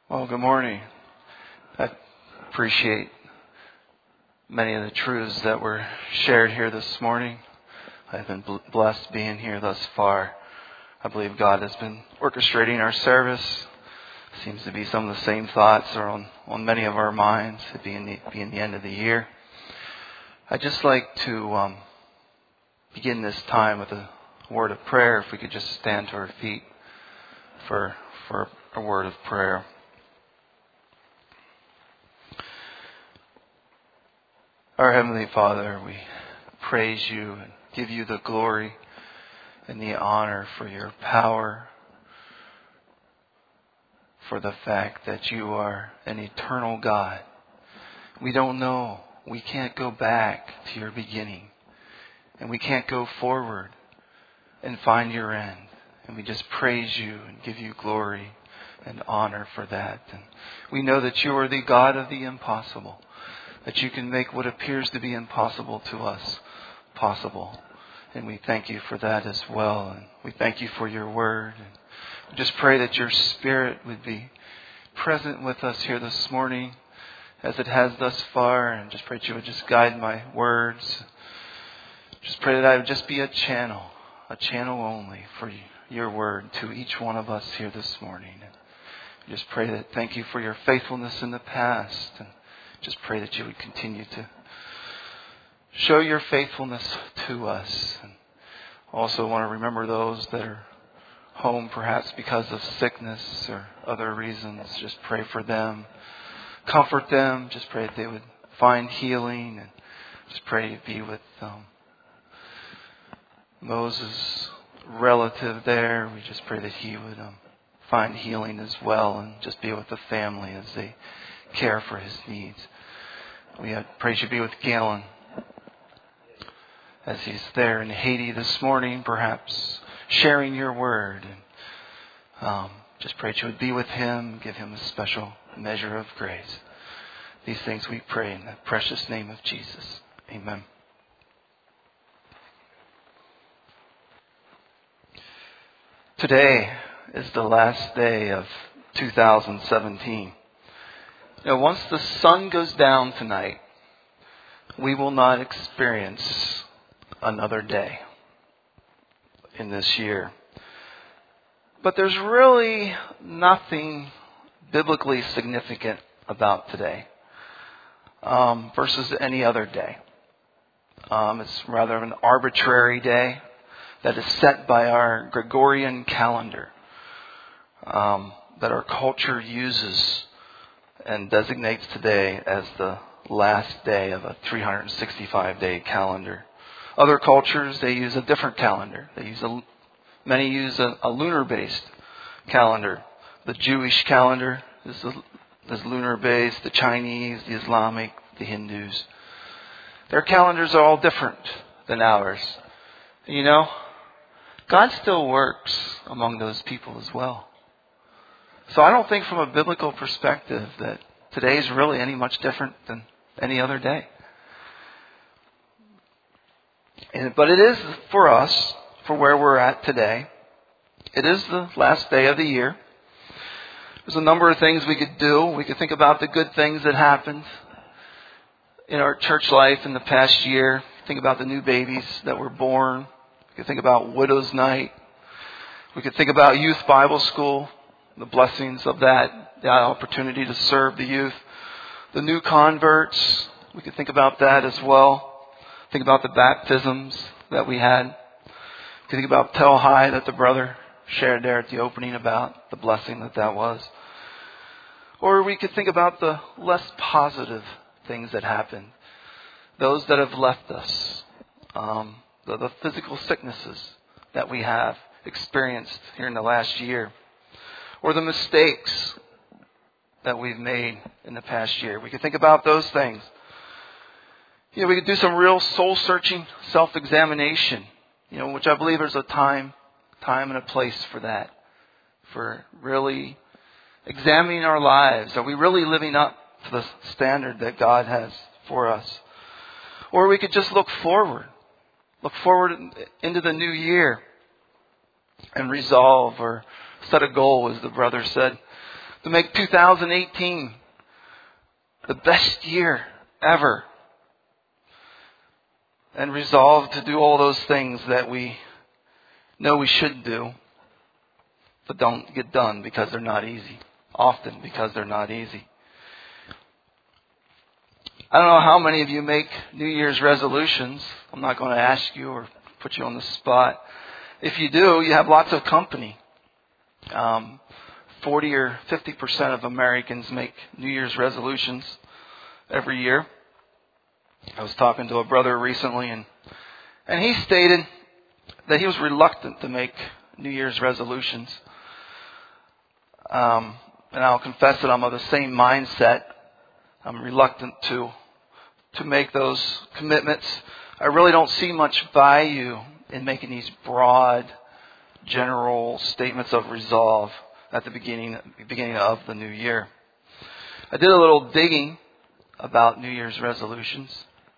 Well, good morning. I appreciate many of the truths that were shared here this morning. I've been blessed being here thus far. I believe God has been orchestrating our service. Seems to be some of the same thoughts are on many of our minds, it being the end of the year. I'd just like to begin this time with a word of prayer. If we could just stand to our feet for a word of prayer. Our Heavenly Father, we praise you and give you the glory and the honor for your power, for the fact that you are an eternal God. We don't know. We can't go back to your beginning. And we can't go forward and find your end. And we just praise you and give you glory and honor for that. And we know that you are the God of the impossible. That you can make what appears to be impossible to us possible. And we thank you for that as well. And we thank you for your word. And we just pray that your Spirit would be present with us here this morning as it has thus far. And just pray that you would just guide my words. Just pray that I would just be a channel only for your word to each one of us here this morning. And just pray that thank you for your faithfulness in the past. And just pray that you would continue to show your faithfulness to us. And also want to remember those that are home perhaps because of sickness or other reasons. Just pray for them. Comfort them. Just pray that they would find healing. And just pray to be with Moses' relative there. We just pray that he would find healing as well and just be with the family as they care for his needs. We pray you be with Galen as he's there in Haiti this morning, perhaps sharing your word. And just pray you would be with him, give him a special measure of grace. These things we pray in the precious name of Jesus. Amen. Today is the last day of 2017. Now, once the sun goes down tonight, we will not experience another day in this year. But there's really nothing biblically significant about today versus any other day. It's rather an arbitrary day that is set by our Gregorian calendar that our culture uses and designates today as the last day of a 365-day calendar. Other cultures, they use a different calendar. Many use a lunar-based calendar. The Jewish calendar is lunar-based. The Chinese, the Islamic, the Hindus. Their calendars are all different than ours. And you know, God still works among those people as well. So I don't think from a biblical perspective that today is really any much different than any other day. But it is for us, for where we're at today. It is the last day of the year. There's a number of things we could do. We could think about the good things that happened in our church life in the past year. Think about the new babies that were born. We could think about Widow's Night. We could think about Youth Bible School. The blessings of that, the opportunity to serve the youth. The new converts, we could think about that as well. Think about the baptisms that we had. We could think about Tel High that the brother shared there at the opening about the blessing that was. Or we could think about the less positive things that happened. Those that have left us. The physical sicknesses that we have experienced here in the last year. Or the mistakes that we've made in the past year. We could think about those things. We could do some real soul-searching self-examination, which I believe there's a time and a place for that. For really examining our lives. Are we really living up to the standard that God has for us? Or we could just look forward into the new year and resolve or set a goal, as the brother said, to make 2018 the best year ever, and resolve to do all those things that we know we should do, but don't get done because they're not easy. Often because they're not easy. I don't know how many of you make New Year's resolutions. I'm not going to ask you or put you on the spot. If you do, you have lots of company. 40 or 50% of Americans make New Year's resolutions every year. I was talking to a brother recently, and he stated that he was reluctant to make New Year's resolutions. And I'll confess that I'm of the same mindset. I'm reluctant to make those commitments. I really don't see much value in making these broad, general statements of resolve at the beginning of the new year. I did a little digging about New Year's resolutions.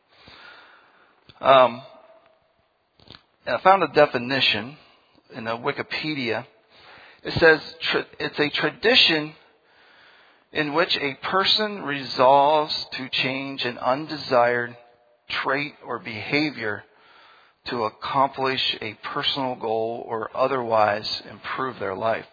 And I found a definition in the Wikipedia. It says it's a tradition in which a person resolves to change an undesired trait or behavior to accomplish a personal goal or otherwise improve their life.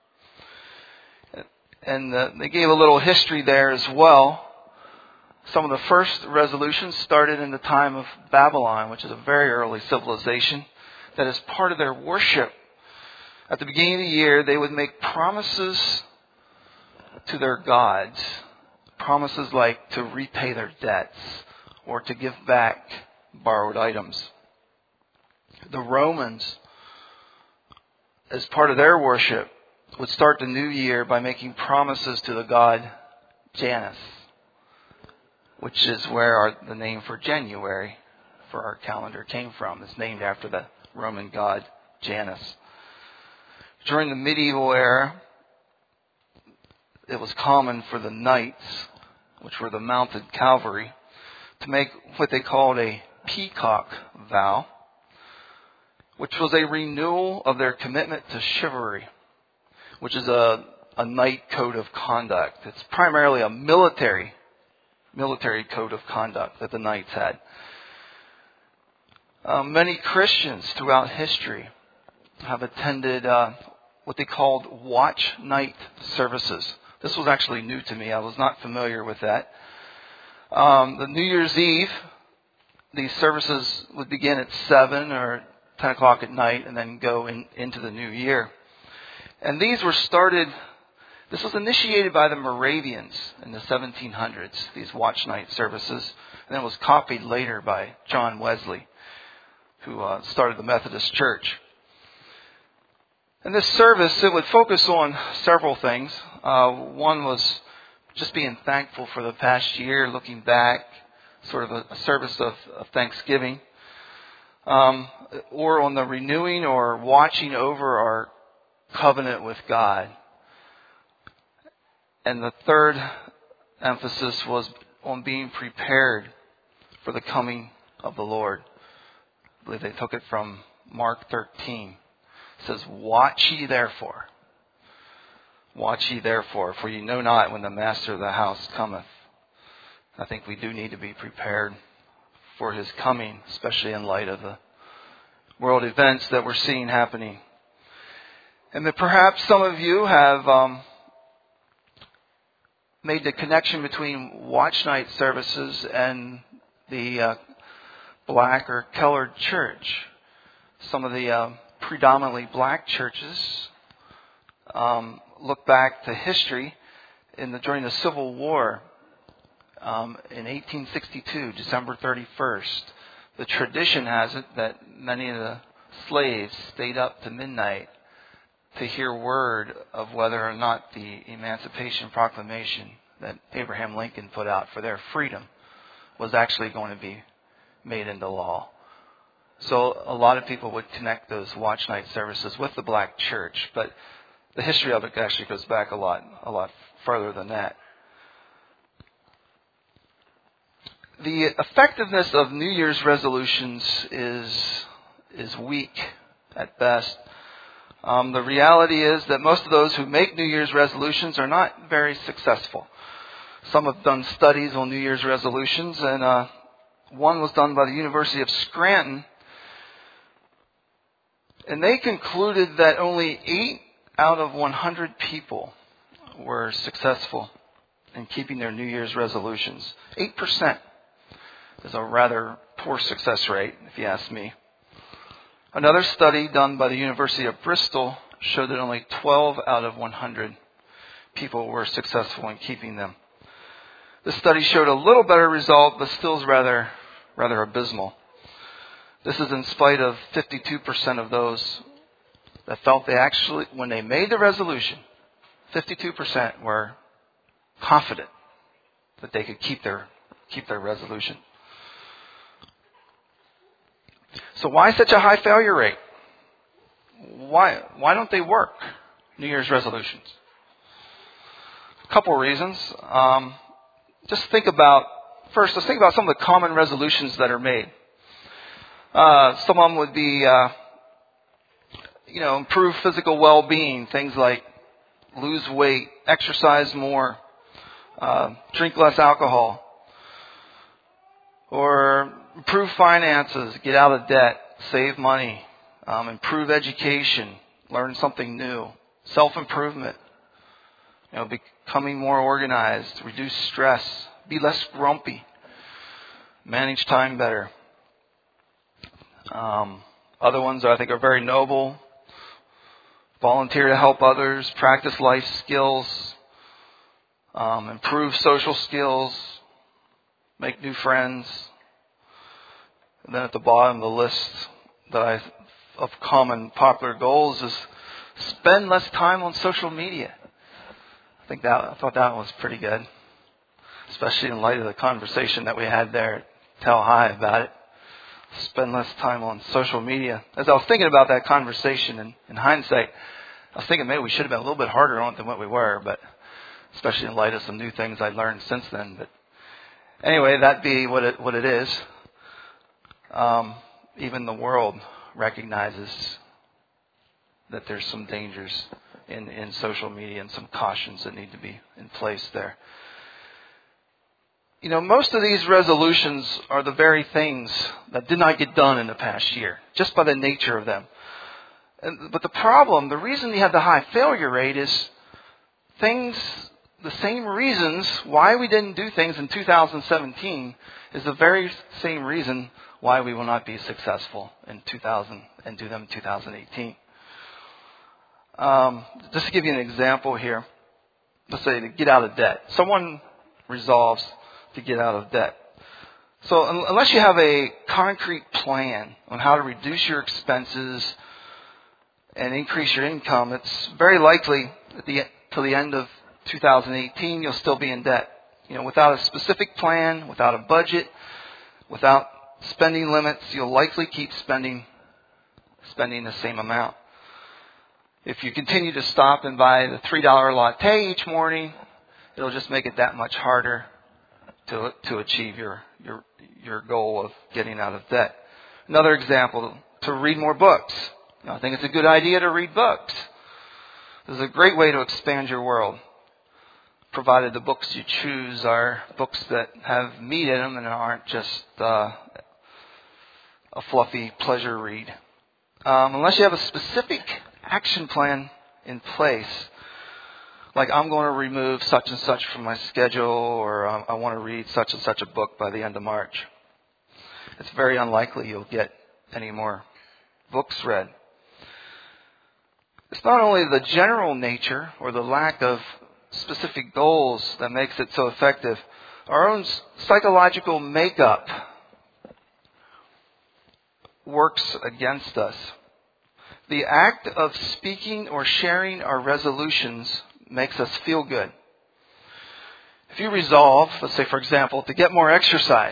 And they gave a little history there as well. Some of the first resolutions started in the time of Babylon, which is a very early civilization, that as part of their worship, at the beginning of the year, they would make promises to their gods. Promises like to repay their debts or to give back borrowed items. The Romans, as part of their worship, would start the new year by making promises to the god Janus, which is where the name for January for our calendar came from. It's named after the Roman god Janus. During the medieval era, it was common for the knights, which were the mounted cavalry, to make what they called a peacock vow, which was a renewal of their commitment to chivalry, which is a knight code of conduct. It's primarily a military code of conduct that the knights had. Many Christians throughout history have attended what they called watch night services. This was actually new to me. I was not familiar with that. The New Year's Eve, these services would begin at 7 or 10 o'clock at night and then go into the new year. And this was initiated by the Moravians in the 1700s, these watch night services. And then it was copied later by John Wesley, who started the Methodist Church. And this service, it would focus on several things. One was just being thankful for the past year, looking back, sort of a service of thanksgiving. Or on the renewing or watching over our covenant with God. And the third emphasis was on being prepared for the coming of the Lord. I believe they took it from Mark 13. It says, Watch ye therefore, for ye know not when the master of the house cometh. I think we do need to be prepared for his coming, especially in light of the world events that we're seeing happening. And that perhaps some of you have made the connection between watch night services and the black or colored church. Some of the predominantly black churches look back to history during the Civil War in 1862, December 31st. The tradition has it that many of the slaves stayed up to midnight to hear word of whether or not the Emancipation Proclamation that Abraham Lincoln put out for their freedom was actually going to be made into law. So a lot of people would connect those watch night services with the black church, but the history of it actually goes back a lot further than that. The effectiveness of New Year's resolutions is weak at best. The reality is that most of those who make New Year's resolutions are not very successful. Some have done studies on New Year's resolutions, and one was done by the University of Scranton. And they concluded that only 8 out of 100 people were successful in keeping their New Year's resolutions. 8% is a rather poor success rate, if you ask me. Another study done by the University of Bristol showed that only 12 out of 100 people were successful in keeping them. This study showed a little better result, but still is rather abysmal. This is in spite of 52% of those that felt they actually, when they made the resolution, 52% were confident that they could keep their resolution. So why such a high failure rate? Why don't they work, New Year's resolutions? A couple of reasons. Let's think about some of the common resolutions that are made. Some of them would be, improve physical well-being. Things like lose weight, exercise more, drink less alcohol, or improve finances, get out of debt, save money, improve education, learn something new, self-improvement, becoming more organized, reduce stress, be less grumpy, manage time better. Other ones I think are very noble. Volunteer to help others, practice life skills, improve social skills, make new friends. And then at the bottom of the list of common popular goals is spend less time on social media. I thought that was pretty good, especially in light of the conversation that we had there at Tel High about it. Spend less time on social media. As I was thinking about that conversation in hindsight, I was thinking maybe we should have been a little bit harder on it than what we were, but especially in light of some new things I'd learned since then. But anyway, that be what it is. Even the world recognizes that there's some dangers in social media and some cautions that need to be in place there. Most of these resolutions are the very things that did not get done in the past year, just by the nature of them. But the reason you have the high failure rate is the same reasons why we didn't do things in 2017 is the very same reason why we will not be successful in 2000 and do them in 2018. Just to give you an example here, let's say to get out of debt. Someone resolves to get out of debt. So unless you have a concrete plan on how to reduce your expenses and increase your income, it's very likely till the end of 2018 you'll still be in debt. Without a specific plan, without a budget, without spending limits, you'll likely keep spending the same amount. If you continue to stop and buy the $3 latte each morning, it'll just make it that much harder to achieve your goal of getting out of debt. Another example, to read more books. I think it's a good idea to read books. This is a great way to expand your world, provided the books you choose are books that have meat in them and aren't just a fluffy pleasure read. Unless you have a specific action plan in place, like I'm going to remove such and such from my schedule, or I want to read such and such a book by the end of March, it's very unlikely you'll get any more books read. It's not only the general nature or the lack of specific goals that makes it so effective. Our own psychological makeup works against us. The act of speaking or sharing our resolutions makes us feel good. If you resolve, let's say for example, to get more exercise,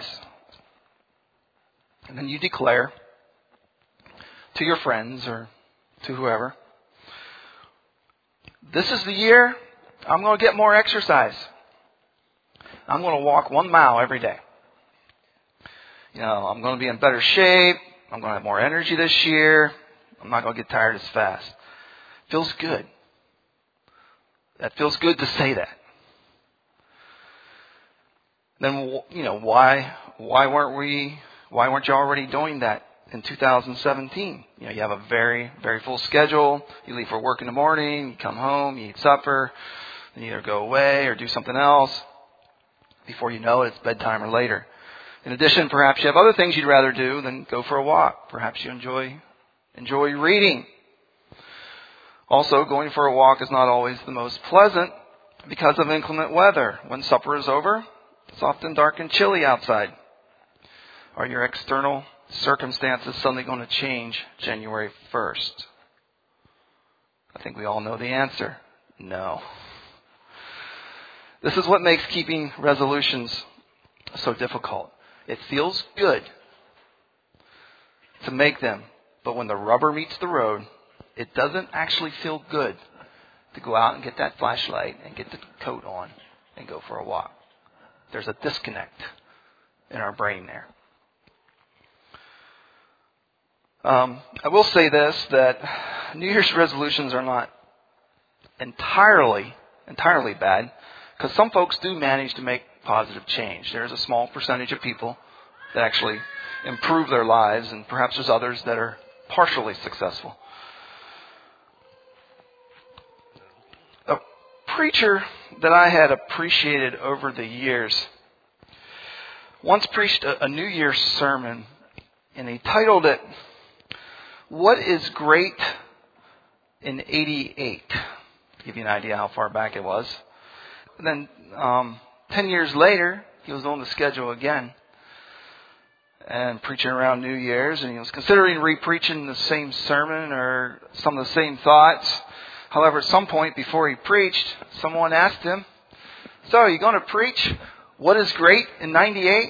and then you declare to your friends or to whoever, this is the year I'm going to get more exercise. I'm going to walk 1 mile every day. I'm going to be in better shape. I'm going to have more energy this year. I'm not going to get tired as fast. Feels good. That feels good to say that. Then, why weren't you already doing that in 2017? You have a very, very full schedule. You leave for work in the morning, you come home, you eat supper, then you either go away or do something else. Before you know it, it's bedtime or later. In addition, perhaps you have other things you'd rather do than go for a walk. Perhaps you enjoy reading. Also, going for a walk is not always the most pleasant because of inclement weather. When supper is over, it's often dark and chilly outside. Are your external circumstances suddenly going to change January 1st? I think we all know the answer. No. This is what makes keeping resolutions so difficult. It feels good to make them, but when the rubber meets the road, it doesn't actually feel good to go out and get that flashlight and get the coat on and go for a walk. There's a disconnect in our brain there. I will say this, that New Year's resolutions are not entirely bad, because some folks do manage to make positive change. There's a small percentage of people that actually improve their lives, and perhaps there's others that are partially successful. A preacher that I had appreciated over the years once preached a New Year's sermon, and he titled it, "What is Great in 88?" To give you an idea how far back it was. And then 10 years later, he was on the schedule again and preaching around New Year's, and he was considering re-preaching the same sermon or some of the same thoughts. However, at some point before he preached, someone asked him, "So, are you going to preach what is great in 98?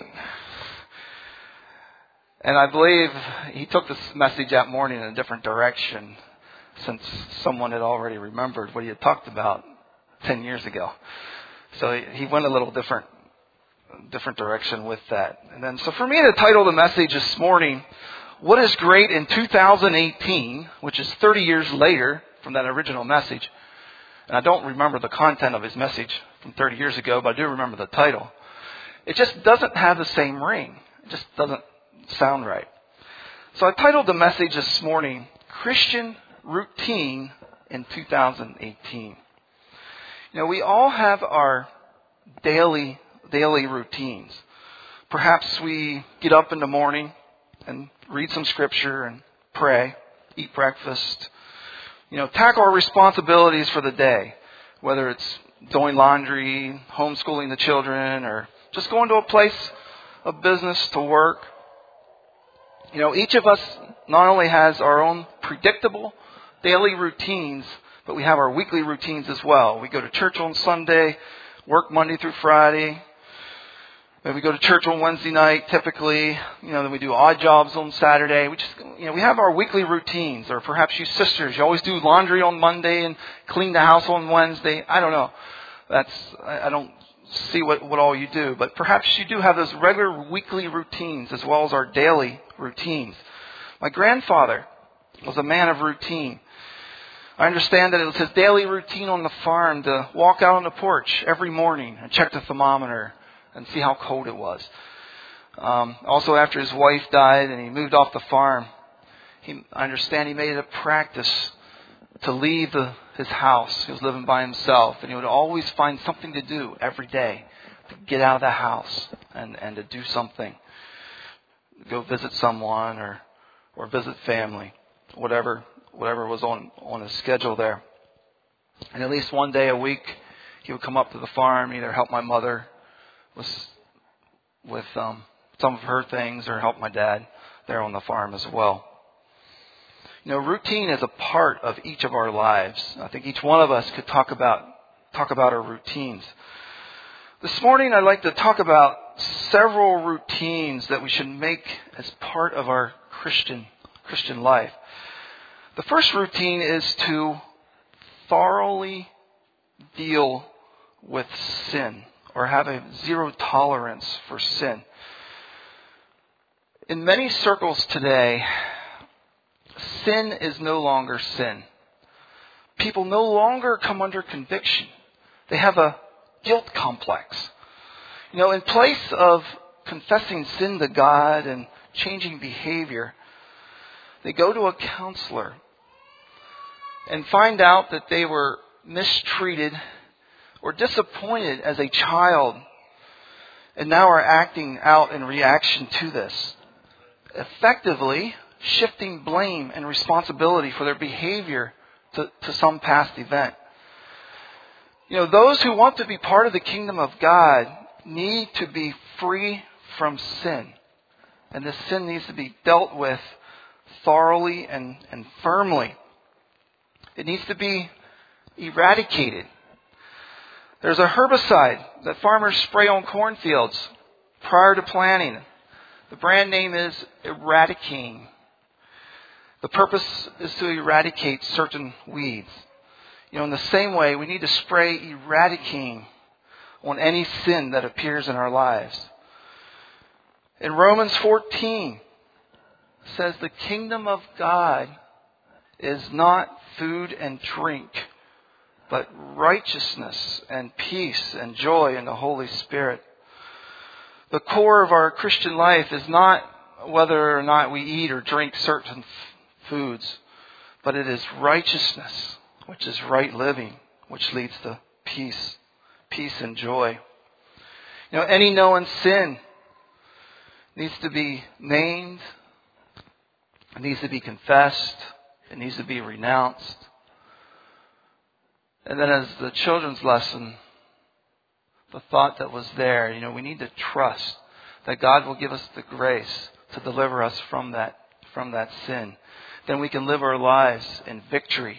And I believe he took this message that morning in a different direction, since someone had already remembered what he had talked about 10 years ago. So he went a little different direction with that. And then, so for me to title the message this morning, "What is Great in 2018, which is 30 years later from that original message. And I don't remember the content of his message from 30 years ago, but I do remember the title. It just doesn't have the same ring. It just doesn't sound right. So I titled the message this morning, Christian Routine in 2018. We all have our daily routines. Perhaps we get up in the morning and read some scripture and pray, eat breakfast, tackle our responsibilities for the day, whether it's doing laundry, homeschooling the children, or just going to a place of business to work. Each of us not only has our own predictable daily routines, but we have our weekly routines as well. We go to church on Sunday, work Monday through Friday. Maybe we go to church on Wednesday night, typically. Then we do odd jobs on Saturday. We have our weekly routines. Or perhaps you sisters, you always do laundry on Monday and clean the house on Wednesday. I don't know. I don't see what all you do. But perhaps you do have those regular weekly routines as well as our daily routines. My grandfather was a man of routine. I understand that it was his daily routine on the farm to walk out on the porch every morning and check the thermometer and see how cold it was. Also, after his wife died and he moved off the farm, I understand he made it a practice to leave his house. He was living by himself, and he would always find something to do every day to get out of the house and to do something. Go visit someone or visit family, whatever was on his schedule there. And at least one day a week, he would come up to the farm, either help my mother with some of her things or help my dad there on the farm as well. Routine is a part of each of our lives. I think each one of us could talk about our routines. This morning I'd like to talk about several routines that we should make as part of our Christian life. The first routine is to thoroughly deal with sin, or have a zero tolerance for sin. In many circles today, sin is no longer sin. people no longer come under conviction. They have a guilt complex. In place of confessing sin to God and changing behavior, they go to a counselor and find out that they were mistreated or disappointed as a child and now are acting out in reaction to this, effectively shifting blame and responsibility for their behavior to some past event. Those who want to be part of the kingdom of God need to be free from sin. And this sin needs to be dealt with thoroughly and firmly. It needs to be eradicated. There's a herbicide that farmers spray on cornfields prior to planting. The brand name is Eradicane. The purpose is to eradicate certain weeds. In the same way, we need to spray Eradicane on any sin that appears in our lives. In Romans 14, it says the kingdom of God is not food and drink, but righteousness and peace and joy in the Holy Spirit. The core of our Christian life is not whether or not we eat or drink certain foods, but it is righteousness, which is right living, which leads to peace and joy. Any known sin needs to be named, it needs to be confessed, it needs to be renounced. And then as the children's lesson, the thought that was there, we need to trust that God will give us the grace to deliver us from that sin. Then we can live our lives in victory.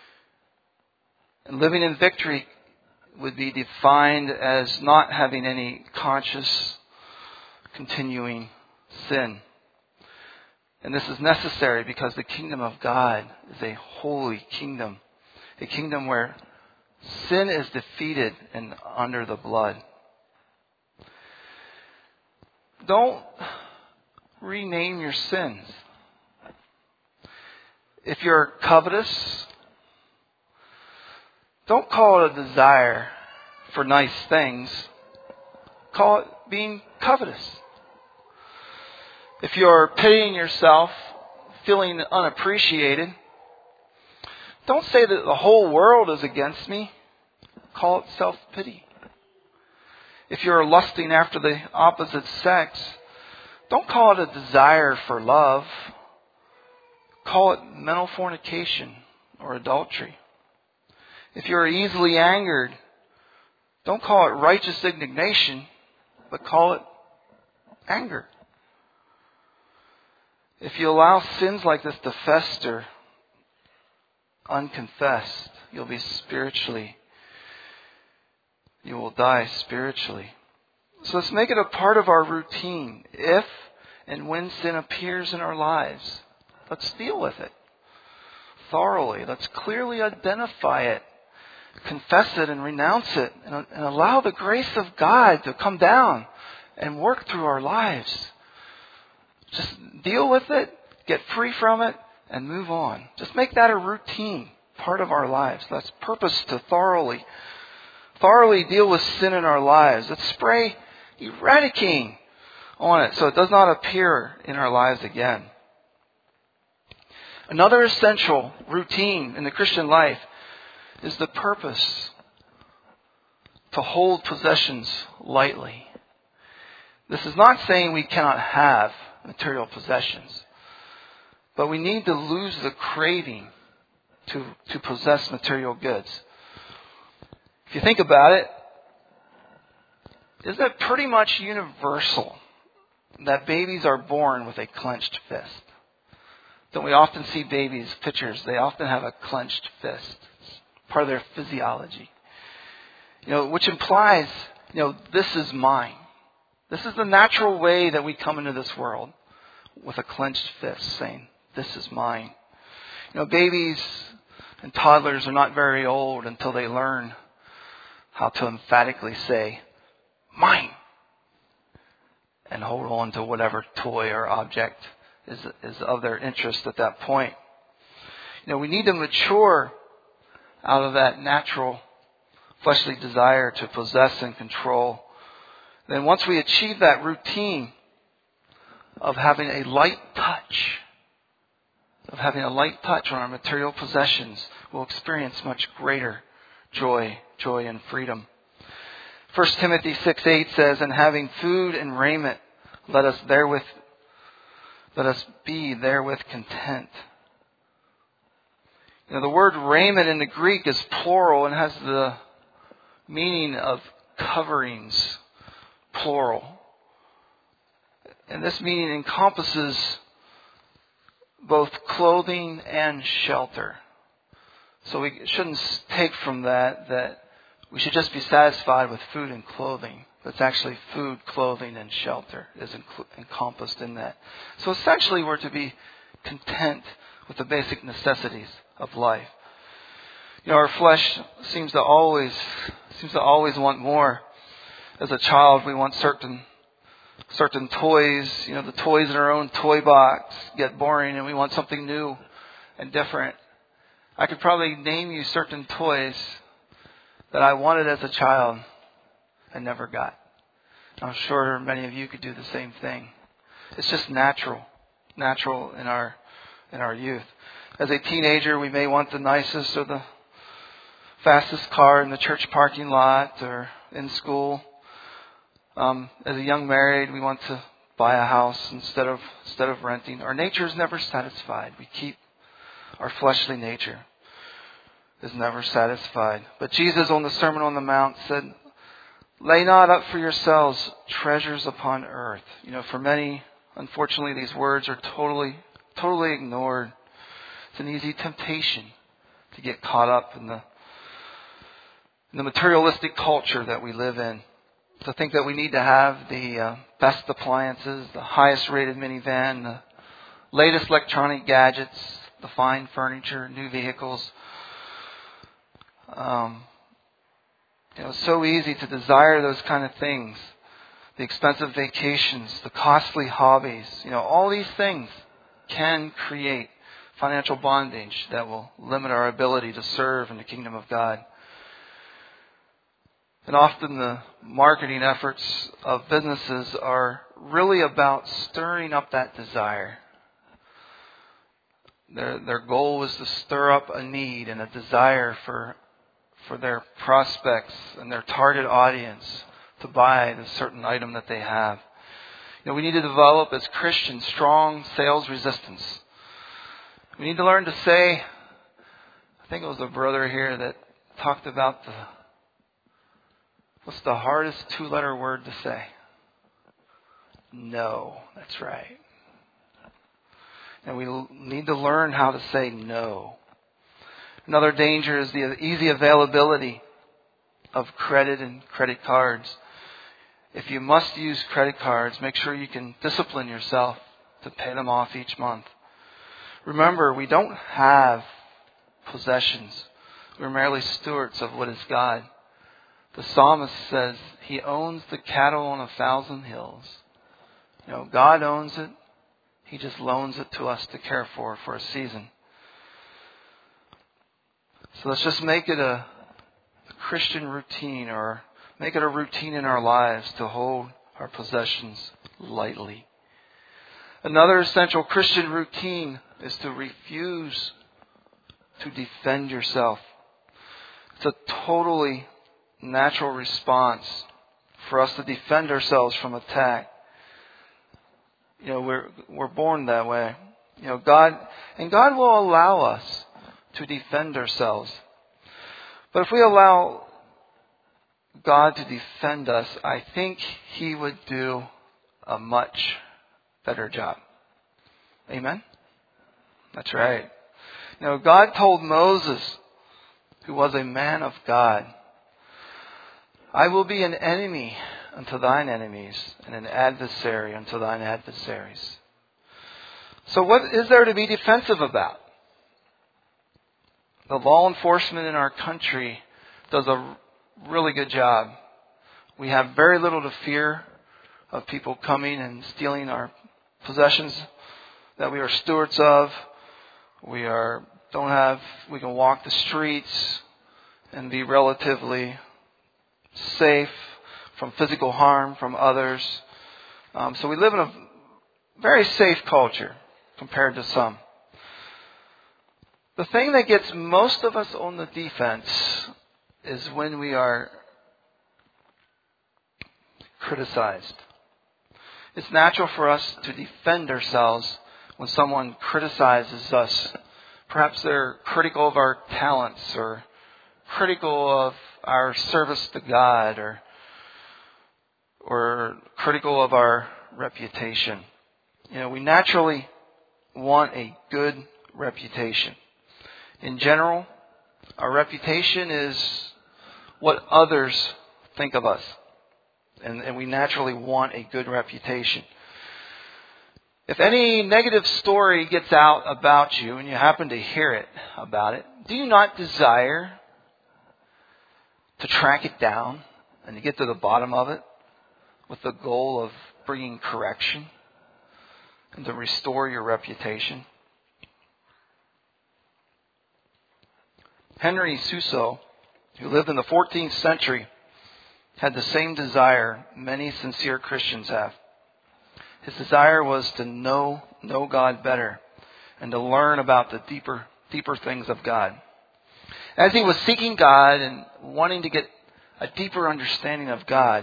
And living in victory would be defined as not having any conscious, continuing sin. And this is necessary because the kingdom of God is a holy kingdom. A kingdom where sin is defeated and under the blood. Don't rename your sins. If you're covetous, don't call it a desire for nice things. Call it being covetous. If you're pitying yourself, feeling unappreciated, don't say that the whole world is against me. Call it self-pity. If you're lusting after the opposite sex, don't call it a desire for love. Call it mental fornication or adultery. If you're easily angered, don't call it righteous indignation, but call it anger. If you allow sins like this to fester unconfessed, you will die spiritually. So let's make it a part of our routine. If and when sin appears in our lives, let's deal with it thoroughly. Let's clearly identify it, confess it and renounce it, and allow the grace of God to come down and work through our lives. Just deal with it, get free from it, and move on. Just make that a routine, part of our lives. Let's purpose to thoroughly deal with sin in our lives. Let's spray Eradicane on it so it does not appear in our lives again. Another essential routine in the Christian life is the purpose to hold possessions lightly. This is not saying we cannot have material possessions, but we need to lose the craving to possess material goods. If you think about it, isn't it pretty much universal that babies are born with a clenched fist? Don't we often see babies, pictures, they often have a clenched fist. It's part of their physiology. Which implies, this is mine. This is the natural way that we come into this world, with a clenched fist saying, this is mine. Babies and toddlers are not very old until they learn how to emphatically say, mine, and hold on to whatever toy or object is of their interest at that point. We need to mature out of that natural fleshly desire to possess and control. Then once we achieve that routine of having a light touch, on our material possessions, we'll experience much greater joy and freedom. 1 Timothy 6:8 says, "And having food and raiment, let us be therewith content." The word raiment in the Greek is plural and has the meaning of coverings, plural. And this meaning encompasses both clothing and shelter. So we shouldn't take from that we should just be satisfied with food and clothing. But it's actually food, clothing, and shelter is encompassed in that. So essentially we're to be content with the basic necessities of life. Our flesh seems to always want more. As a child, we want certain toys. The toys in our own toy box get boring and we want something new and different. I could probably name you certain toys that I wanted as a child and never got. I'm sure many of you could do the same thing. It's just natural in our youth. As a teenager, we may want the nicest or the fastest car in the church parking lot or in school. As a young married, we want to buy a house instead of renting. Our nature is never satisfied. We keep our fleshly nature is never satisfied. But Jesus on the Sermon on the Mount said, "Lay not up for yourselves treasures upon earth." For many, unfortunately, these words are totally ignored. It's an easy temptation to get caught up in the materialistic culture that we live in. To think that we need to have the best appliances, the highest rated minivan, the latest electronic gadgets, the fine furniture, new vehicles. It's so easy to desire those kind of things. The expensive vacations, the costly hobbies. All these things can create financial bondage that will limit our ability to serve in the kingdom of God. And often the marketing efforts of businesses are really about stirring up that desire. Their goal is to stir up a need and a desire for their prospects and their target audience to buy the certain item that they have. We need to develop as Christians strong sales resistance. We need to learn to say, I think it was a brother here that talked about what's the hardest 2-letter word to say? No. That's right. And we need to learn how to say no. Another danger is the easy availability of credit and credit cards. If you must use credit cards, make sure you can discipline yourself to pay them off each month. Remember, we don't have possessions. We're merely stewards of what is God. The psalmist says he owns the cattle on 1,000 hills. God owns it. He just loans it to us to care for a season. So let's just make it a Christian routine, or make it a routine in our lives to hold our possessions lightly. Another essential Christian routine is to refuse to defend yourself. It's a totally natural response for us to defend ourselves from attack. We're born that way. God will allow us to defend ourselves. But if we allow God to defend us, I think He would do a much better job. Amen? That's right. God told Moses, who was a man of God, "I will be an enemy unto thine enemies, and an adversary unto thine adversaries." So what is there to be defensive about? The law enforcement in our country does a really good job. We have very little to fear of people coming and stealing our possessions that we are stewards of. We can walk the streets and be relatively safe from physical harm from others. So we live in a very safe culture compared to some. The thing that gets most of us on the defense is when we are criticized. It's natural for us to defend ourselves when someone criticizes us. Perhaps they're critical of our talents or critical of our service to God or critical of our reputation. We naturally want a good reputation. In general, our reputation is what others think of us. And we naturally want a good reputation. If any negative story gets out about you and you happen to hear it about it, do you not desire to track it down and to get to the bottom of it with the goal of bringing correction and to restore your reputation? Henry Suso, who lived in the 14th century, had the same desire many sincere Christians have. His desire was to know God better and to learn about the deeper things of God. As he was seeking God and wanting to get a deeper understanding of God,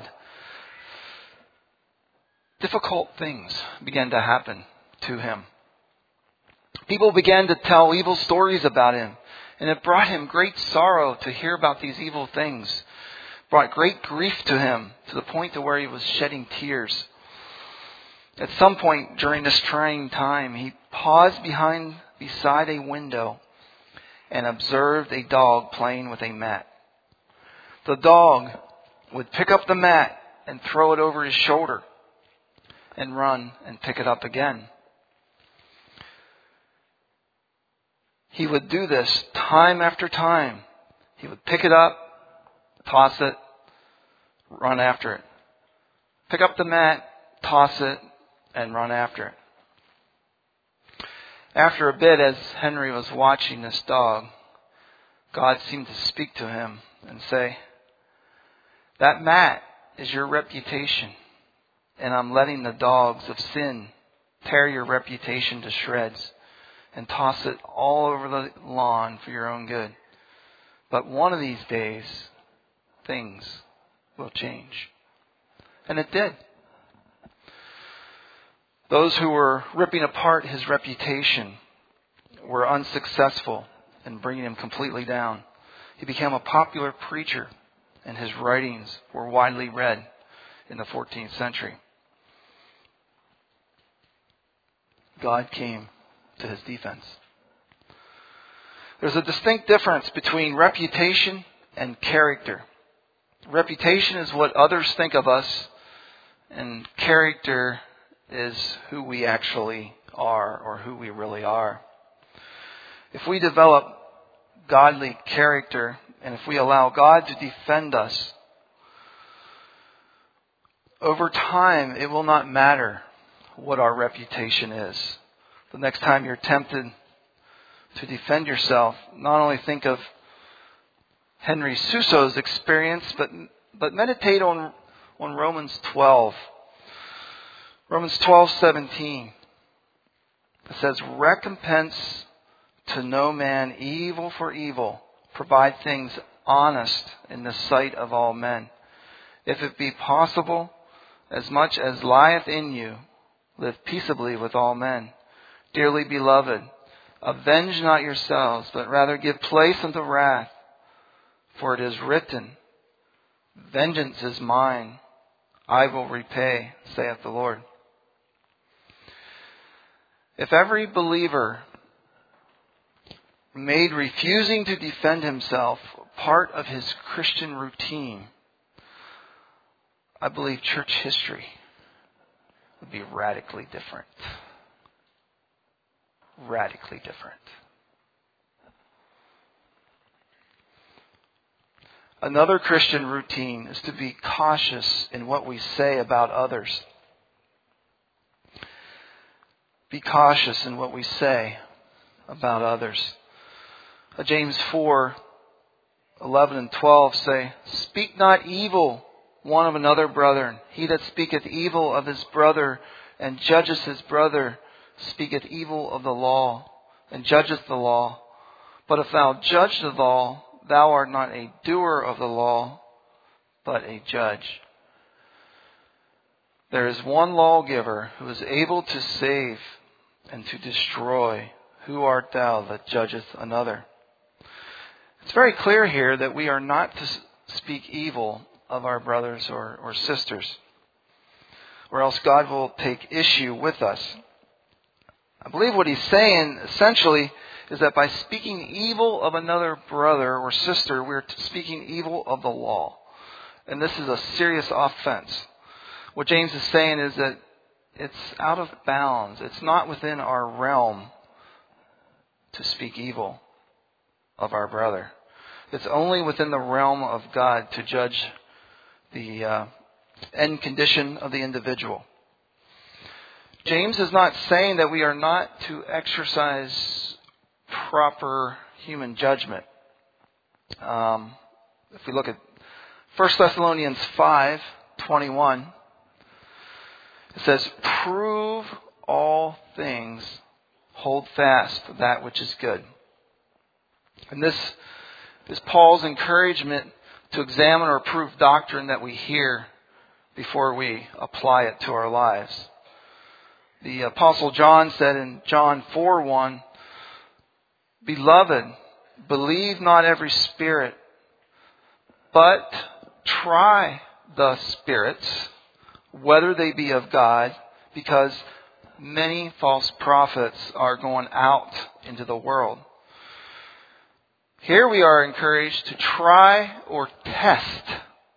difficult things began to happen to him. People began to tell evil stories about him, and it brought him great sorrow to hear about these evil things. Brought great grief to him to the point to where he was shedding tears. At some point during this trying time, he paused beside a window and observed a dog playing with a mat. The dog would pick up the mat and throw it over his shoulder and run and pick it up again. He would do this time after time. He would pick it up, toss it, run after it. Pick up the mat, toss it, and run after it. After a bit, as Henry was watching this dog, God seemed to speak to him and say, "That mat is your reputation, and I'm letting the dogs of sin tear your reputation to shreds and toss it all over the lawn for your own good. But one of these days, things will change." And it did. Those who were ripping apart his reputation were unsuccessful in bringing him completely down. He became a popular preacher, and his writings were widely read in the 14th century. God came to his defense. There's a distinct difference between reputation and character. Reputation is what others think of us, and character is who we actually are or who we really are. If we develop godly character and if we allow God to defend us, over time it will not matter what our reputation is. The next time you're tempted to defend yourself, not only think of Henry Suso's experience, but meditate on Romans 12. Romans 12:17. It says, "Recompense to no man evil for evil. Provide things honest in the sight of all men. If it be possible, as much as lieth in you, live peaceably with all men. Dearly beloved, avenge not yourselves, but rather give place unto wrath. For it is written, Vengeance is mine, I will repay, saith the Lord." If every believer made refusing to defend himself part of his Christian routine, I believe church history would be radically different. Radically different. Another Christian routine is to be cautious in what we say about others. Be cautious in what we say about others. James 4 11 and 12 say, "Speak not evil one of another, brethren. He that speaketh evil of his brother and judgeth his brother speaketh evil of the law and judgeth the law. But if thou judge the law, thou art not a doer of the law, but a judge." There is one lawgiver who is able to save and to destroy. Who art thou that judgeth another? It's very clear here that we are not to speak evil of our brothers or sisters, or else God will take issue with us. I believe what he's saying essentially is that by speaking evil of another brother or sister, we're speaking evil of the law. And this is a serious offense. What James is saying is that it's out of bounds. It's not within our realm to speak evil of our brother. It's only within the realm of God to judge the end condition of the individual. James is not saying that we are not to exercise proper human judgment. If we look at 1 Thessalonians 5:21, it says, "Prove all things, hold fast that which is good." And this is Paul's encouragement to examine or prove doctrine that we hear before we apply it to our lives. The Apostle John said in John 4:1, "Beloved, believe not every spirit, but try the spirits, whether they be of God, because many false prophets are going out into the world." Here we are encouraged to try or test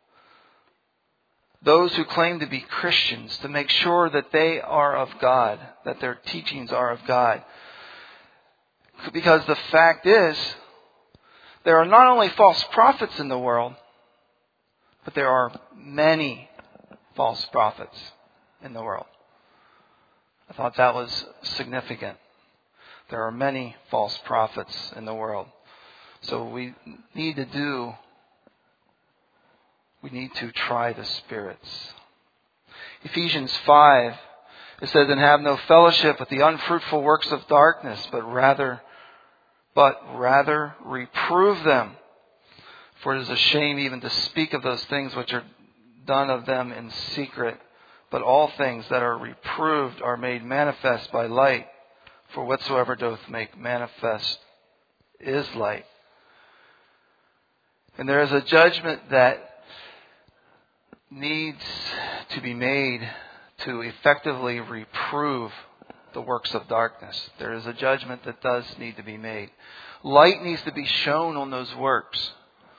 those who claim to be Christians, to make sure that they are of God, that their teachings are of God. Because the fact is, there are not only false prophets in the world, but there are many false prophets in the world. I thought that was significant. There are many false prophets in the world. So we need to try the spirits. Ephesians 5, it says, "And have no fellowship with the unfruitful works of darkness, but rather reprove them. For it is a shame even to speak of those things which are done of them in secret. But all things that are reproved are made manifest by light. For whatsoever doth make manifest is light." And there is a judgment that needs to be made to effectively reprove the works of darkness. There is a judgment that does need to be made. Light needs to be shown on those works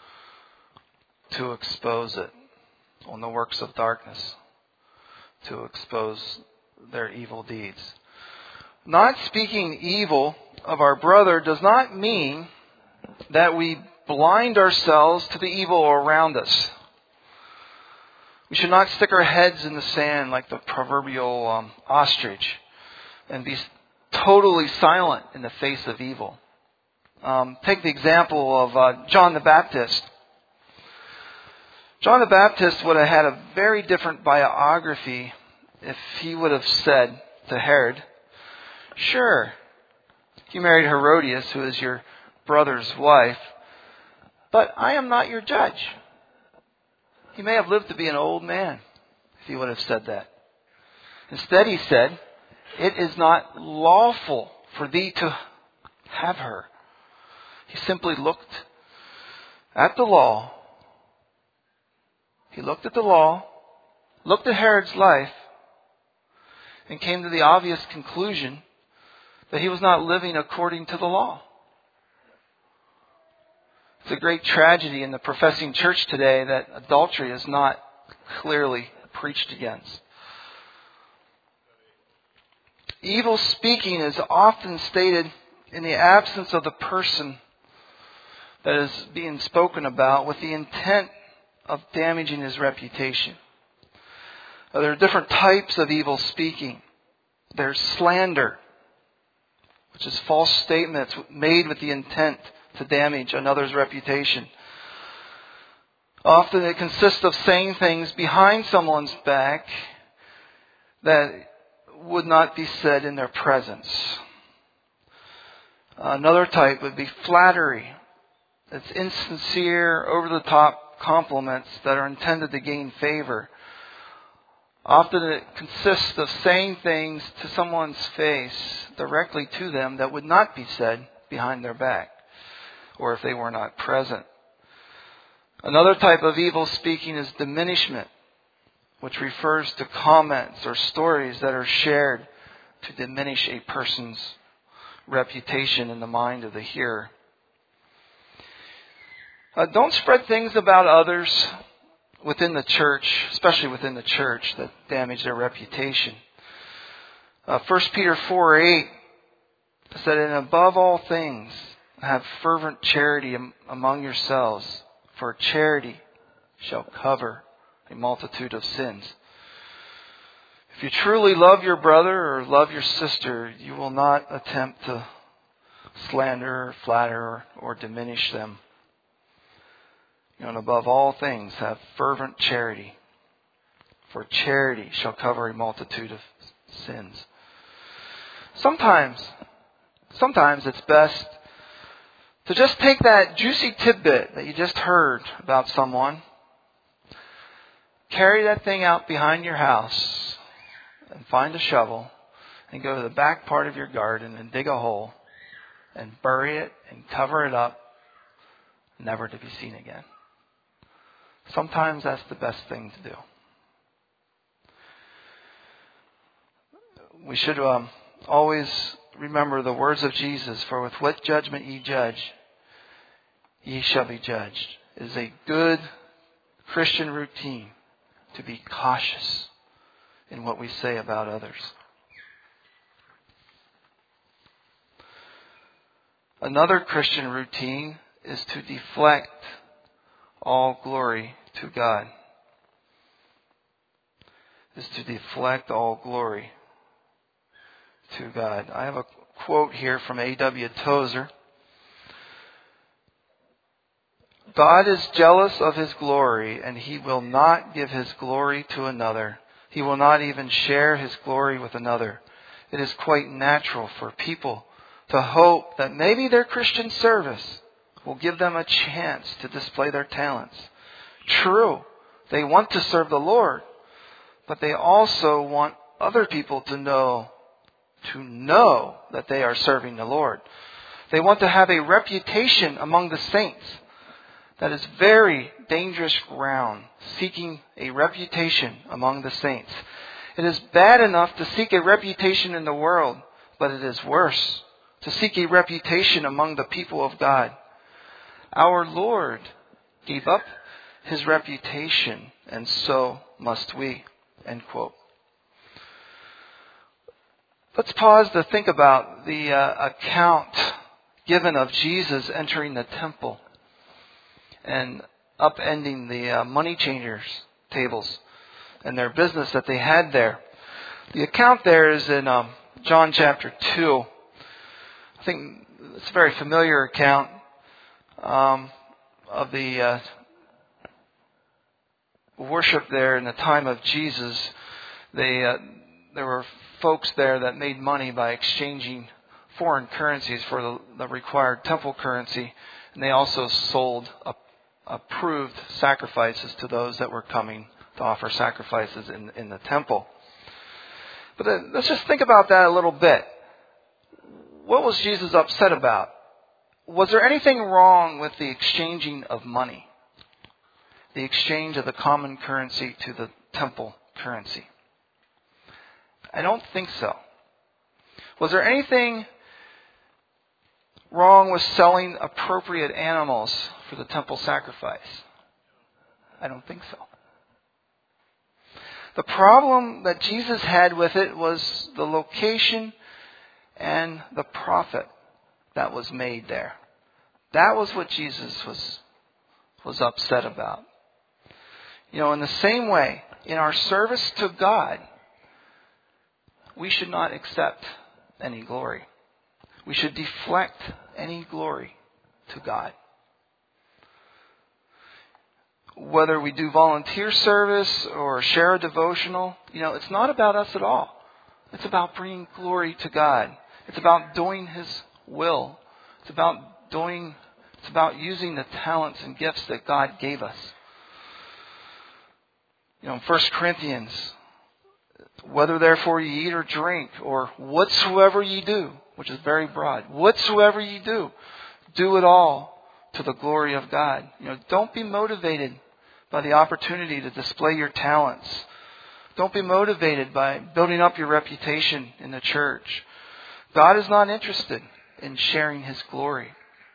to expose it, on the works of darkness, to expose their evil deeds. Not speaking evil of our brother does not mean that we blind ourselves to the evil around us. We should not stick our heads in the sand like the proverbial ostrich and be totally silent in the face of evil. Take the example of John the Baptist. John the Baptist would have had a very different biography if he would have said to Herod, "Sure, you married Herodias, who is your brother's wife, but I am not your judge." He may have lived to be an old man if he would have said that. Instead he said, "It is not lawful for thee to have her." He simply looked at the law. He looked at the law, looked at Herod's life, and came to the obvious conclusion that he was not living according to the law. It's a great tragedy in the professing church today that adultery is not clearly preached against. Evil speaking is often stated in the absence of the person that is being spoken about with the intent of damaging his reputation. There are different types of evil speaking. There's slander, which is false statements made with the intent to damage another's reputation. Often it consists of saying things behind someone's back that would not be said in their presence. Another type would be flattery. It's insincere, over-the-top compliments that are intended to gain favor. Often it consists of saying things to someone's face, directly to them, that would not be said behind their back, or if they were not present. Another type of evil speaking is diminishment, which refers to comments or stories that are shared to diminish a person's reputation in the mind of the hearer. Don't spread things about others within the church, especially within the church, that damage their reputation. 1 Peter 4:8 said, "And above all things, have fervent charity among yourselves, for charity shall cover a multitude of sins." If you truly love your brother or love your sister, you will not attempt to slander, flatter, or diminish them. And above all things, have fervent charity, for charity shall cover a multitude of sins. Sometimes it's best to just take that juicy tidbit that you just heard about someone, carry that thing out behind your house, and find a shovel, and go to the back part of your garden and dig a hole, and bury it and cover it up, never to be seen again. Sometimes that's the best thing to do. We should always remember the words of Jesus, "For with what judgment ye judge, ye shall be judged." It is a good Christian routine to be cautious in what we say about others. Another Christian routine is to deflect all glory to God. Is to deflect all glory to God. I have a quote here from A.W. Tozer. "God is jealous of His glory, and He will not give His glory to another. He will not even share His glory with another. It is quite natural for people to hope that maybe their Christian service will give them a chance to display their talents. True, they want to serve the Lord, but they also want other people to know that they are serving the Lord. They want to have a reputation among the saints. That is very dangerous ground, seeking a reputation among the saints. It is bad enough to seek a reputation in the world, but it is worse to seek a reputation among the people of God. Our Lord gave up His reputation, and so must we." End quote. Let's pause to think about the account given of Jesus entering the temple and upending the money changers' tables and their business that they had there. The account there is in John chapter 2. I think it's a very familiar account of the worship there in the time of Jesus. There were folks there that made money by exchanging foreign currencies for the required temple currency, and they also sold approved sacrifices to those that were coming to offer sacrifices in the temple. But let's just think about that a little bit. What was Jesus upset about? Was there anything wrong with the exchanging of money? The exchange of the common currency to the temple currency? I don't think so. Was there anything wrong with selling appropriate animals for the temple sacrifice? I don't think so. The problem that Jesus had with it was the location and the profit that was made there. That was what Jesus was upset about. In the same way, in our service to God, we should not accept any glory. We should deflect any glory to God. whether we do volunteer service or share a devotional, it's not about us at all. It's about bringing glory to God. It's about doing His will. It's about using the talents and gifts that God gave us. In 1 Corinthians, whether therefore ye eat or drink, or whatsoever ye do, which is very broad, whatsoever ye do, do it all to the glory of God. Don't be motivated by the opportunity to display your talents. Don't be motivated by building up your reputation in the church. God is not interested in sharing His glory.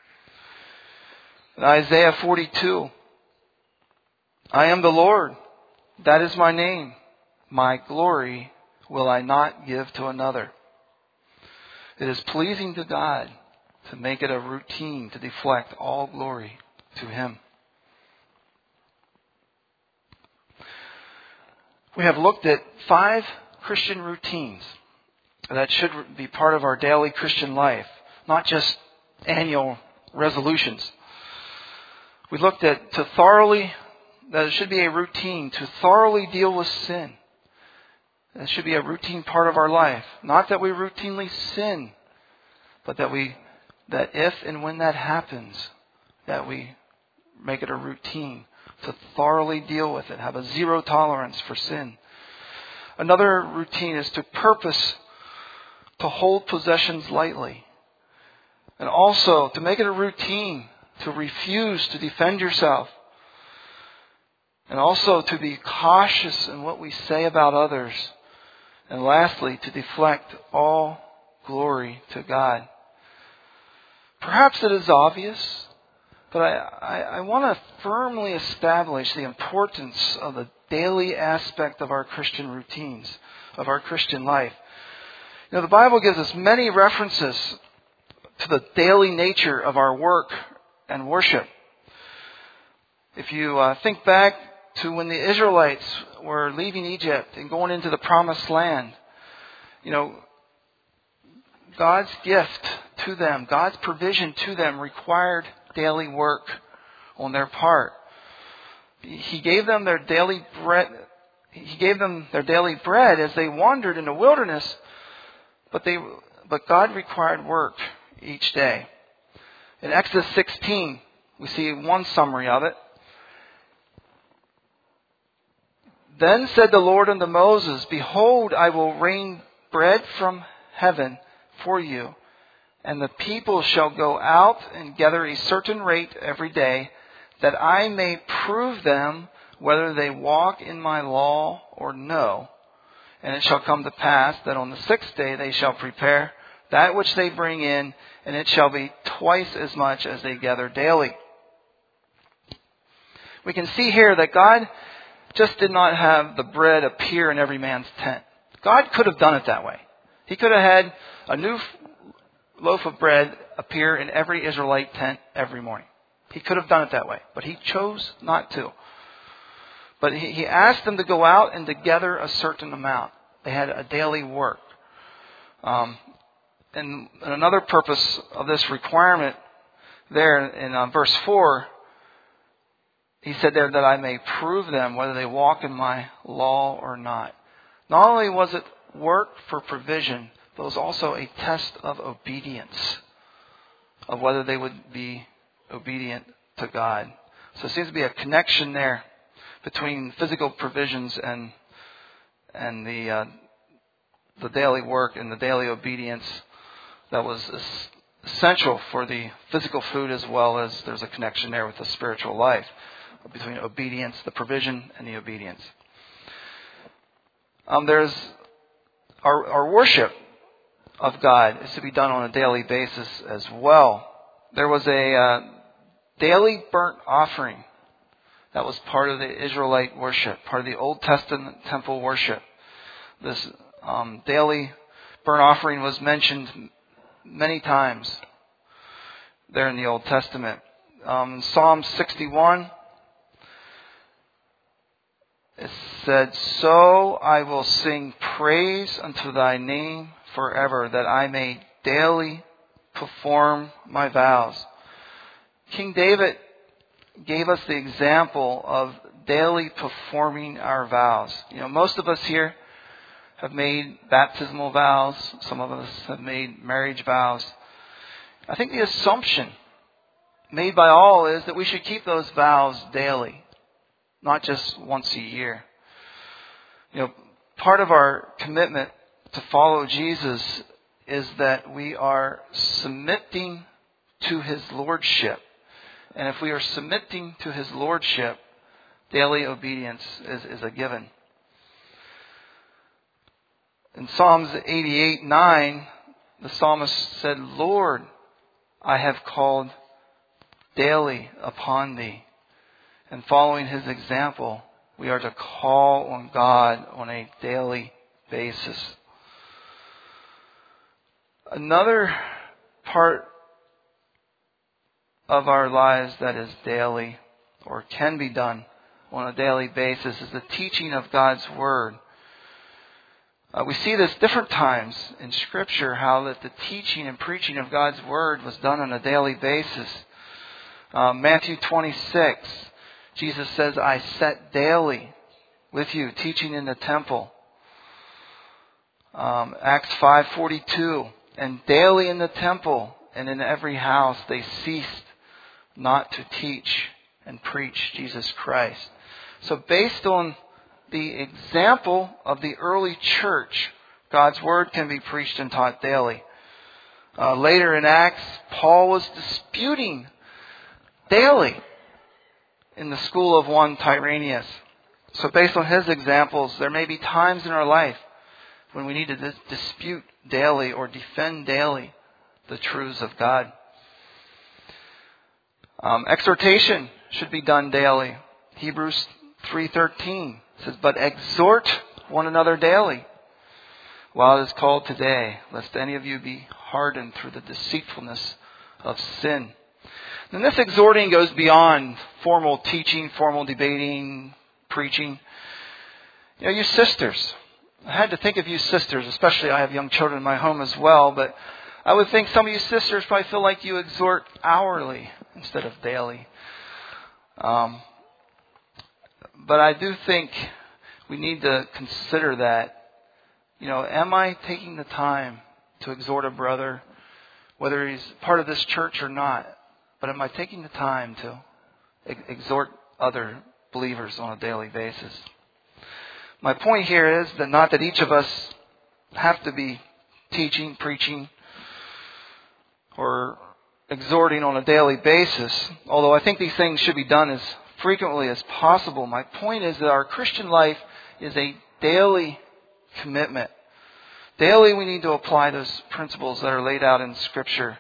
In Isaiah 42, I am the Lord, that is my name. My glory will I not give to another. It is pleasing to God to make it a routine to deflect all glory to Him. We have looked at 5 Christian routines that should be part of our daily Christian life, not just annual resolutions. We looked at that it should be a routine to thoroughly deal with sin. That should be a routine part of our life. Not that we routinely sin, but that if and when that happens, that we make it a routine to thoroughly deal with it, have a zero tolerance for sin. Another routine is to purpose to hold possessions lightly. And also to make it a routine to refuse to defend yourself. And also to be cautious in what we say about others. And lastly, to deflect all glory to God. Perhaps it is obvious, but I want to firmly establish the importance of the daily aspect of our Christian routines, of our Christian life. The Bible gives us many references to the daily nature of our work and worship. If you think back to when the Israelites were leaving Egypt and going into the Promised Land, God's gift to them, God's provision to them required daily work on their part. He gave them their daily bread. He gave them their daily bread as they wandered in the wilderness, but God required work each day. In Exodus 16, we see one summary of it. Then said the Lord unto Moses, Behold, I will rain bread from heaven for you, and the people shall go out and gather a certain rate every day, that I may prove them whether they walk in my law or no. And it shall come to pass that on the 6th day they shall prepare that which they bring in, and it shall be twice as much as they gather daily. We can see here that God just did not have the bread appear in every man's tent. God could have done it that way. He could have had a new loaf of bread appear in every Israelite tent every morning. He could have done it that way, but He chose not to. But He asked them to go out and to gather a certain amount. They had a daily work. And another purpose of this requirement there in verse 4, He said there that I may prove them whether they walk in my law or not. Not only was it work for provision, but it was also a test of obedience, of whether they would be obedient to God. So there seems to be a connection there between physical provisions and the daily work and the daily obedience that was essential for the physical food, as well as there's a connection there with the spiritual life between obedience, the provision, and the obedience. There's our worship of God is to be done on a daily basis as well. There was a daily burnt offering that was part of the Israelite worship, part of the Old Testament temple worship. This daily burnt offering was mentioned many times there in the Old Testament. Psalm 61, it said, So I will sing praise unto thy name forever, that I may daily perform my vows. King David gave us the example of daily performing our vows. Most of us here have made baptismal vows. Some of us have made marriage vows. I think the assumption made by all is that we should keep those vows daily, not just once a year. Part of our commitment to follow Jesus is that we are submitting to His Lordship. And if we are submitting to His Lordship, daily obedience is a given. In Psalms 88:9, the psalmist said, "Lord, I have called daily upon Thee." And following his example, we are to call on God on a daily basis. Another part of our lives that is daily or can be done on a daily basis is the teaching of God's Word. We see this different times in Scripture, how that the teaching and preaching of God's Word was done on a daily basis. Matthew 26, Jesus says, "I sat daily with you, teaching in the temple." Acts 5:42, "And daily in the temple and in every house they ceased not to teach and preach Jesus Christ." So based on the example of the early church, God's Word can be preached and taught daily. Later in Acts, Paul was disputing daily in the school of one Tyrannus. So based on his examples, there may be times in our life when we need to dispute daily or defend daily the truths of God. Exhortation should be done daily. Hebrews 3:13 says, "But exhort one another daily, while it is called today, lest any of you be hardened through the deceitfulness of sin." And this exhorting goes beyond formal teaching, formal debating, preaching. You sisters, I had to think of you sisters, especially I have young children in my home as well, but I would think some of you sisters probably feel like you exhort hourly instead of daily. But I do think we need to consider that, am I taking the time to exhort a brother, whether he's part of this church or not? But am I taking the time to exhort other believers on a daily basis? My point here is that not that each of us have to be teaching, preaching, or exhorting on a daily basis, although I think these things should be done as frequently as possible. My point is that our Christian life is a daily commitment. Daily we need to apply those principles that are laid out in Scripture.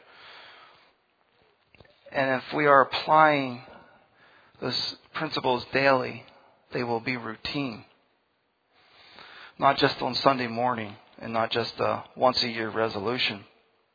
And if we are applying those principles daily, they will be routine. Not just on Sunday morning and not just a once-a-year resolution.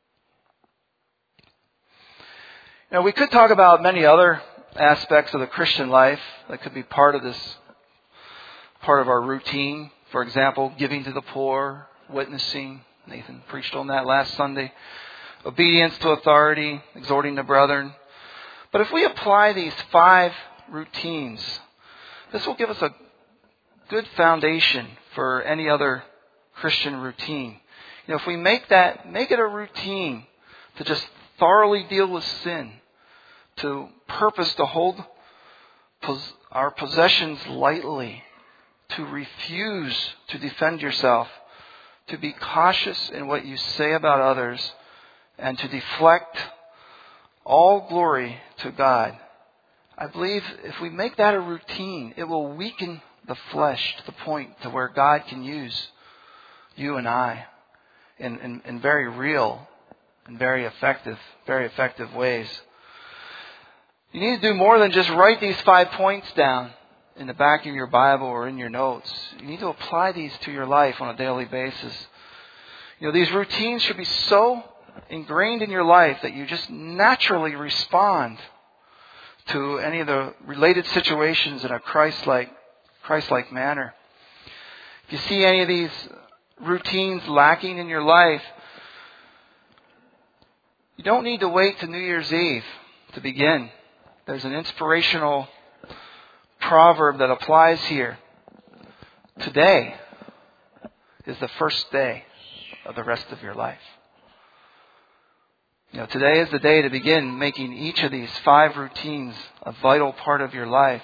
We could talk about many other aspects of the Christian life that could be part of our routine. For example, giving to the poor, witnessing. Nathan preached on that last Sunday. Obedience to authority, exhorting the brethren. But if we apply these 5 routines, this will give us a good foundation for any other Christian routine. If we make it a routine to just thoroughly deal with sin, to purpose to hold our possessions lightly, to refuse to defend yourself, to be cautious in what you say about others, and to deflect all glory to God. I believe if we make that a routine, it will weaken the flesh to the point to where God can use you and I in very real and very effective ways. You need to do more than just write these 5 points down in the back of your Bible or in your notes. You need to apply these to your life on a daily basis. These routines should be so ingrained in your life that you just naturally respond to any of the related situations in a Christ-like manner. If you see any of these routines lacking in your life, you don't need to wait to New Year's Eve to begin. There's an inspirational proverb that applies here. Today is the first day of the rest of your life. Today is the day to begin making each of these 5 routines a vital part of your life.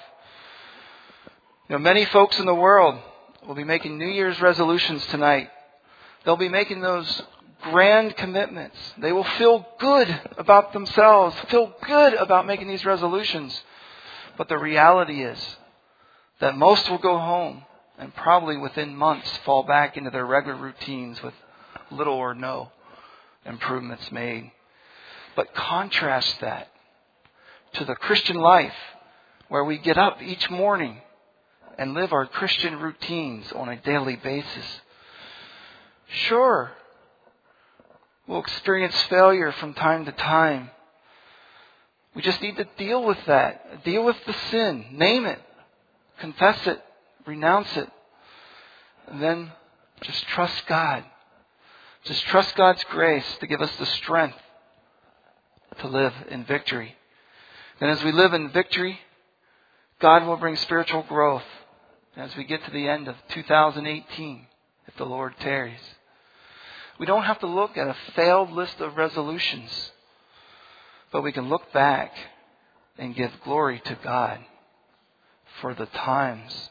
Many folks in the world will be making New Year's resolutions tonight. They'll be making those grand commitments. They will feel good about themselves, feel good about making these resolutions. But the reality is that most will go home and probably within months fall back into their regular routines with little or no improvements made. But contrast that to the Christian life where we get up each morning and live our Christian routines on a daily basis. Sure, we'll experience failure from time to time. We just need to deal with that. Deal with the sin. Name it. Confess it. Renounce it. And then just trust God. Just trust God's grace to give us the strength to live in victory. And as we live in victory, God will bring spiritual growth as we get to the end of 2018, if the Lord tarries. We don't have to look at a failed list of resolutions, but we can look back and give glory to God for the times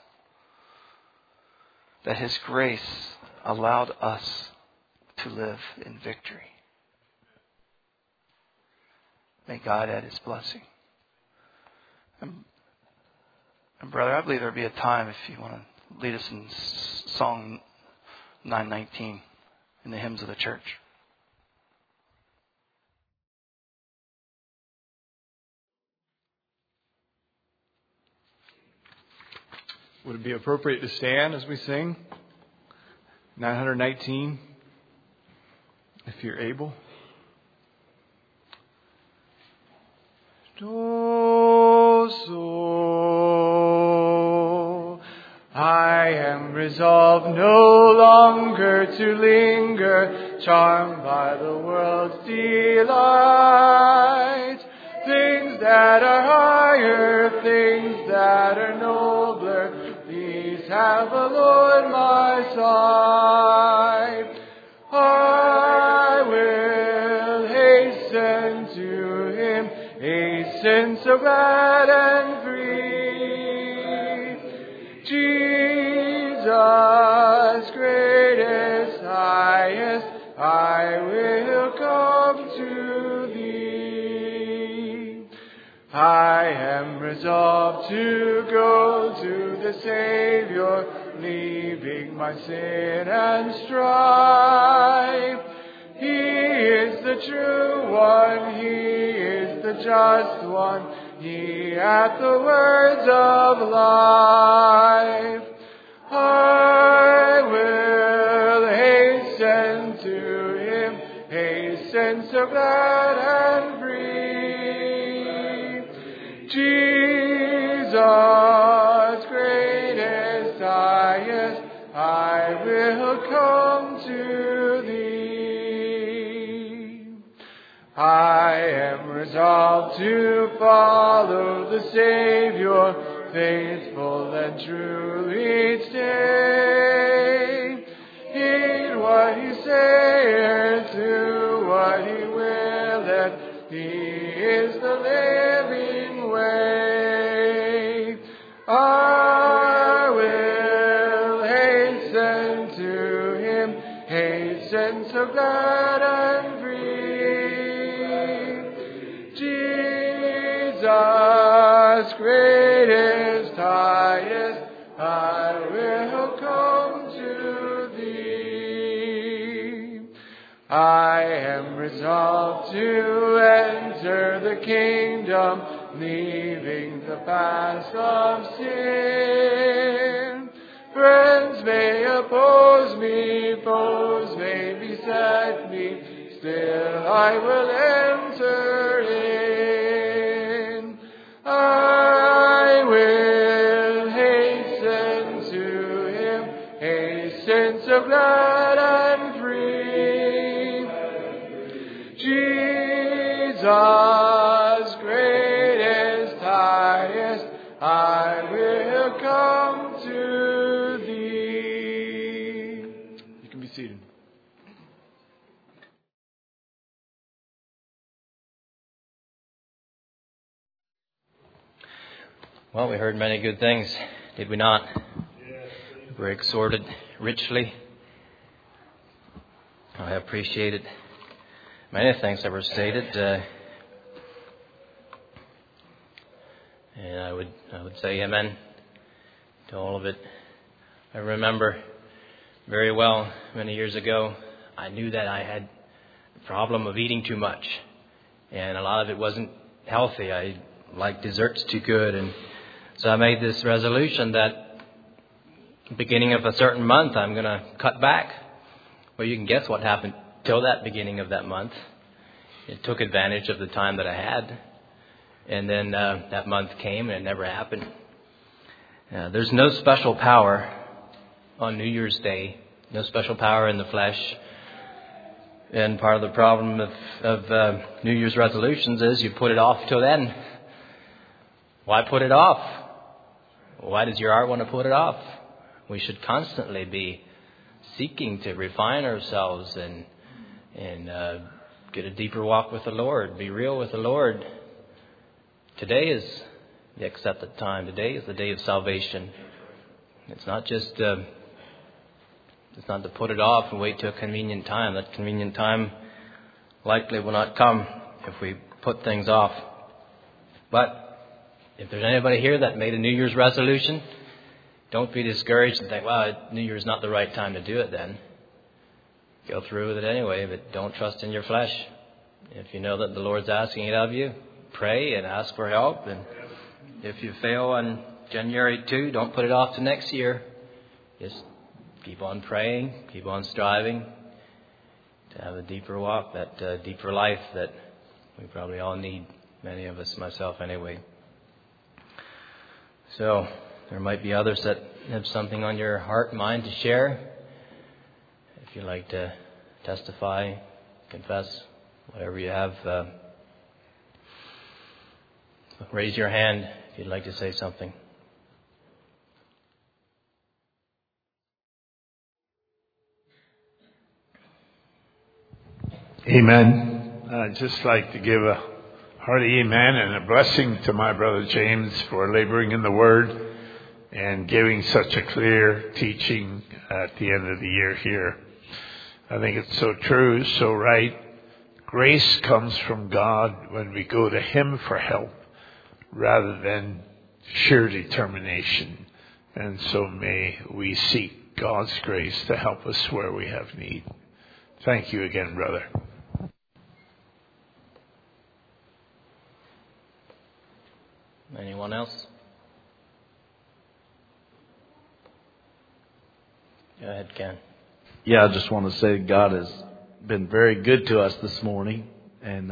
that His grace allowed us to live in victory. May God add His blessing. And brother, I believe there'll be a time if you want to lead us in Song 919 in the hymns of the church. Would it be appropriate to stand as we sing 919, if you're able? So I am resolved no longer to linger, charmed by the world's delight. Things that are higher, things that are nobler, these have allured my sight. I will hasten to Him, hasten so glad and free. Jesus, greatest, highest, I will come to Thee. I am resolved to go to the Savior, leaving my sin and strife. He is the true one, He is the just one, He hath the words of life. I will hasten to Him, hasten so glad and free. Jesus, greatest, highest, I will come to Thee. I am resolved to follow the Savior, faithful and true each day. Heed what He saith, do what He willeth, He is the living way. I will hasten to Him, hasten so glad and free. Jesus, greatest, highest, I will come to Thee. I am resolved to enter the kingdom, leaving the past of sin. Friends may oppose me, foes may beset me, still I will enter in. I will hasten to Him, hasten so glad and free. Jesus, greatest, seated. Well, we heard many good things, did we not? We were exhorted richly. I appreciated many things that were stated, and I would say amen to all of it. I remember very well many years ago, I knew that I had a problem of eating too much, and a lot of it wasn't healthy. I liked desserts too good, and so I made this resolution that beginning of a certain month, I'm going to cut back. Well, you can guess what happened till that beginning of that month. It took advantage of the time that I had. And then that month came and it never happened. There's no special power on New Year's Day. No special power in the flesh. And part of the problem of New Year's resolutions is you put it off till then. Why put it off? Why does your heart want to put it off? We should constantly be seeking to refine ourselves and get a deeper walk with the Lord. Be real with the Lord. Today is the accepted time. Today is the day of salvation. It's not just it's not to put it off and wait till a convenient time. That convenient time likely will not come if we put things off. But if there's anybody here that made a New Year's resolution, don't be discouraged and think, well, New Year's not the right time to do it then. Go through with it anyway, but don't trust in your flesh. If you know that the Lord's asking it of you, pray and ask for help. And if you fail on January 2, don't put it off to next year. Just keep on praying, keep on striving to have a deeper walk, that deeper life that we probably all need, many of us, myself anyway. So there might be others that have something on your heart and mind to share. If you'd like to testify, confess, whatever you have, raise your hand if you'd like to say something. Amen. I'd just like to give a hearty amen and a blessing to my brother James for laboring in the Word and giving such a clear teaching at the end of the year here. I think it's so true, so right. Grace comes from God when we go to Him for help rather than sheer determination. And so may we seek God's grace to help us where we have need. Thank you again, brother. Anyone else? Go ahead, Ken. Yeah, I just want to say God has been very good to us this morning and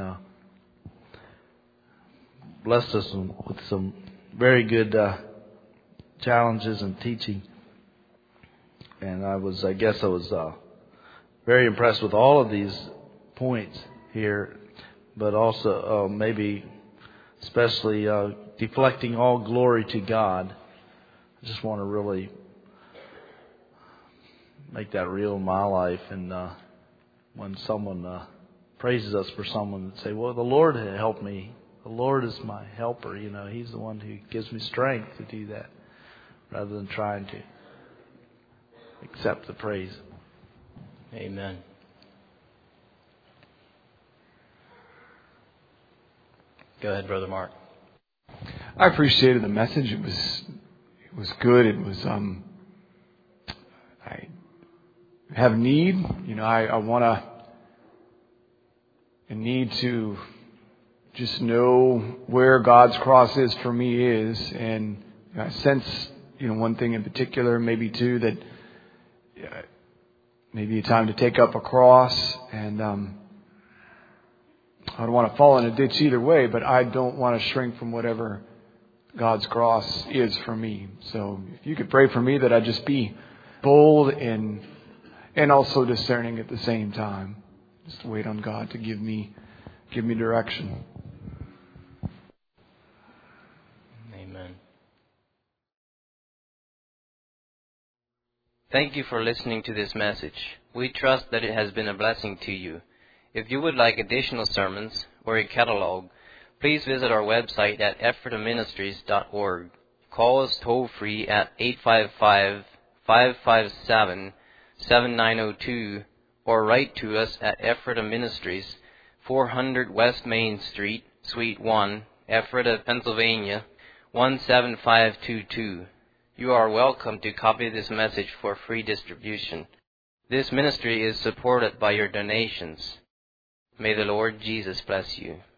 blessed us with some very good challenges and teaching. And I was very impressed with all of these points here, but also maybe especially deflecting all glory to God. I just want to really make that real in my life. And when someone praises us for someone, say, well, the Lord helped me. The Lord is my helper. You know, He's the one who gives me strength to do that, rather than trying to accept the praise. Amen. Go ahead, Brother Mark. I appreciated the message. It was good. It was I have need. You know, I want to need to just know where God's cross is for me and I sense, one thing in particular, maybe two, that maybe a time to take up a cross, and I don't want to fall in a ditch either way, but I don't want to shrink from whatever God's cross is for me. So if you could pray for me that I just be bold and also discerning at the same time. Just wait on God to give me direction. Amen. Thank you for listening to this message. We trust that it has been a blessing to you. If you would like additional sermons or a catalog, please visit our website at ephrataministries.org. Call us toll-free at 855-557-7902 or write to us at Ephrata Ministries, 400 West Main Street, Suite 1, Ephrata, Pennsylvania, 17522. You are welcome to copy this message for free distribution. This ministry is supported by your donations. May the Lord Jesus bless you.